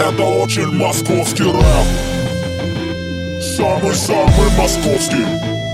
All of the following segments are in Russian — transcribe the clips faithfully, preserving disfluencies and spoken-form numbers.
это очень московский рэп. Самый-самый московский.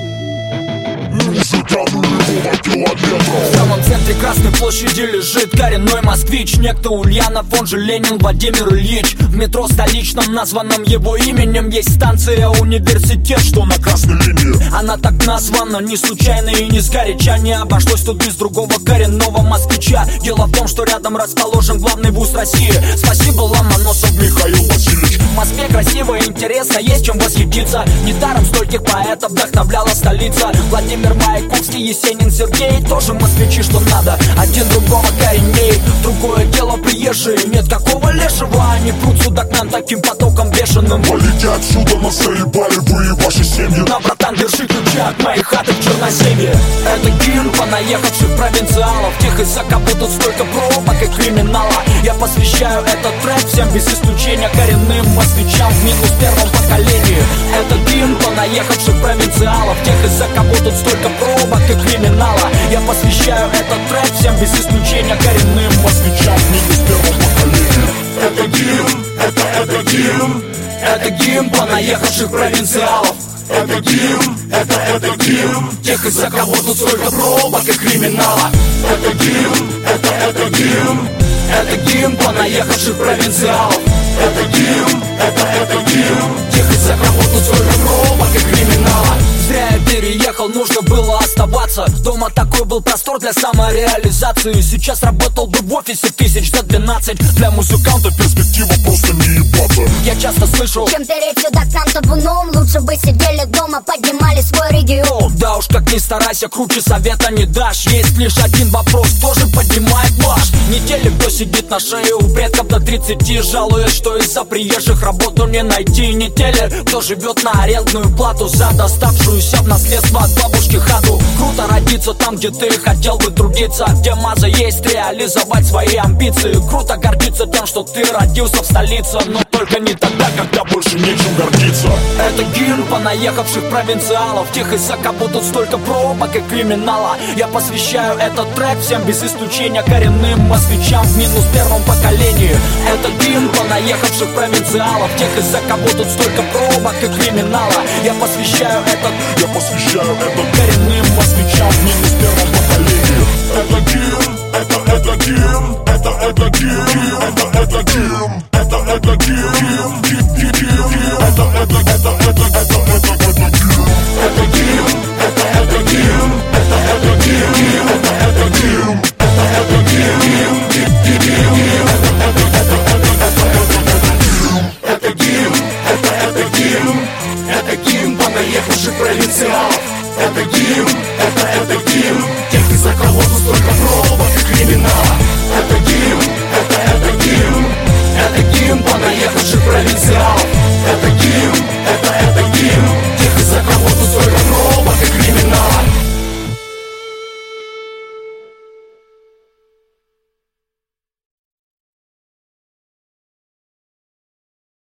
В самом центре Красной площади лежит коренной москвич, некто Ульянов, он же Ленин Владимир Ильич. В метро столичном, названном его именем, есть станция университет, что на красной линии. Она так названа не случайно и не сгоряча. Не обошлось тут без другого коренного москвича. Дело в том, что рядом расположен главный вуз России. Спасибо, Ломоносов Михаил Васильевич. В Москве красиво и интересно, есть чем восхититься. Недаром стольких поэтов вдохновляла столица. Владимир Маяковский, Есенин, Сергей, тоже москвичи, что надо, один другого кореней. Другое дело приезжие, нет какого лешего. Они прут сюда к нам таким потоком бешеным. Валите отсюда, нас заебали вы и ваши семьи. На, братан, держи ключи от моей хаты в Черноземье. Это гимн понаехавших провинциалов, тех, из-за кого тут столько пробок и криминала. Я посвящаю этот трек всем без исключения коренным москвичам в минус первом поколении. Это гимн понаехавших провинциалов, тех, из-за кого тут столько пробок и криминала. Я посвящаю этот трек всем без исключения коренным москвичам в минус первом поколении. Это гимн, это, это гимн. Это гимн понаехавших провинциалов. Это гимн, это, это гимн. Тех, из-за кого тут столько пробок и криминала. Это гимн, это, это гимн. Это гимн понаехавших провинциалов. Это гимн, это, это гимн. Тех, из-за кого тут столько пробок и криминала. Зря я переехал, нужно было оставаться. Дома такой был простор для самореализации. Сейчас работал бы в офисе тысяч за двенадцать. Для музыканта перспектива просто не ебаться. Я часто слышу: чем переть сюда к нам табуном, лучше бы сидели дома, поднимали свой регион. Да уж, как ни старайся, круче совета не дашь. Есть лишь один вопрос, тоже поднимает ваш. Не те ли, кто сидит на шее у предков до тридцати, жалуясь, что из-за приезжих работу не найти. Не те ли, кто живет на арендную плату за доставшую в наследство от бабушки хату. Круто родиться там, где ты хотел бы трудиться, где маза есть реализовать свои амбиции. Круто гордиться тем, что ты родился в столице, но только не тогда, когда больше нечем гордиться. Это гимн понаехавших провинциалов, тех, из-за кого тут столько пробок и криминала. Я посвящаю этот трек всем без исключения коренным москвичам в минус первом поколении. Это гимн понаехавших провинциалов, тех, из-за кого тут столько пробок и криминала. Я посвящаю этот Я посвящаю это коренным москвичам в минус первом поколении. Это гимн, это, это гимн. Это, это гимн, это, это гимн. Это, это гимн, гимн, гимн. Это, это, это, это, это, это, это гимн. Это гимн, это, это гимн. Это, это гимн, это, это гимн. Это, это гимн, гимн, гимн. Это, это, это, это, это, это гимн. Это гимн, это, это гимн. Это гимн понаехавших провинциалов. Это гимн, это, это гимн. Тех, из-за кого тут столько пробок и криминала. Это гимн, это, это гимн.